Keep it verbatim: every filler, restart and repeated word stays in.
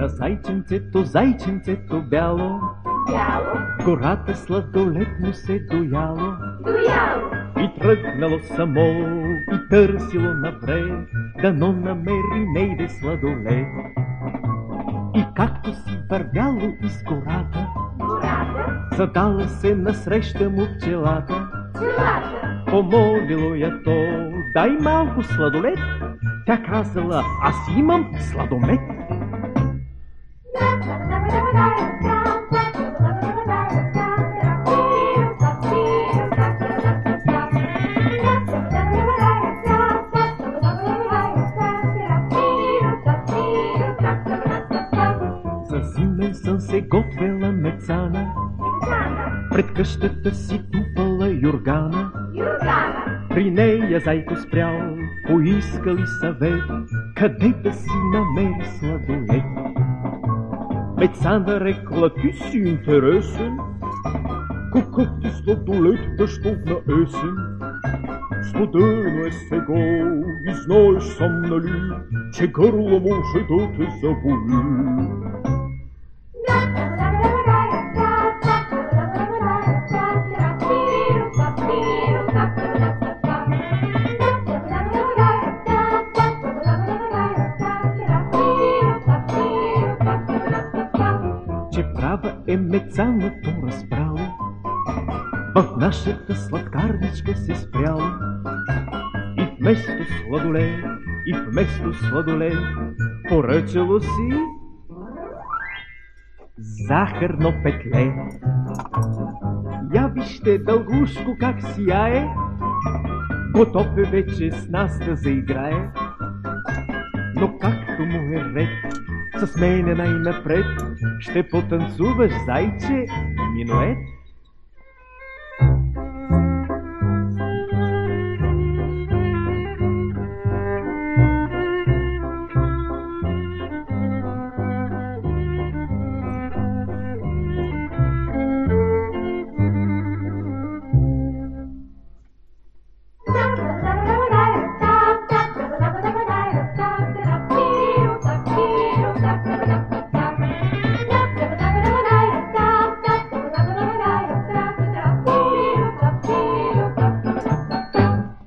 На зайченцето, зайченцето бяло, бяло, гората сладолетно се дояло, дояло, и тръгнало само, и търсило навред, дано намери нейде сладолет. И както си вървяло из гората, гората, задала се насреща му пчелата. пчелата, Помолило я то, дай малко сладолет. Тя казала, аз имам сладомет. За зимен сън се готвела мецана, пред къщата си тупала юргана. юргана, При нея зайко спрял, поискали съвет, къде да си намери сладолет. Мецана рекла, ти си интересен, какъв ти сладолет дъщов на есен. Студено е сега и знаеш сам, нали, че гърло може да те заболи. Че права е мецаното разбрало, в нашата сладкарничка се спряло. И вместо сладолет, и вместо сладолет, поръчало си захарно петле. Я вижте дългушко как сияе, готов е вече с нас да заиграе. Но както му е ред, с мене най-напред ще потанцуваш, зайче, минует.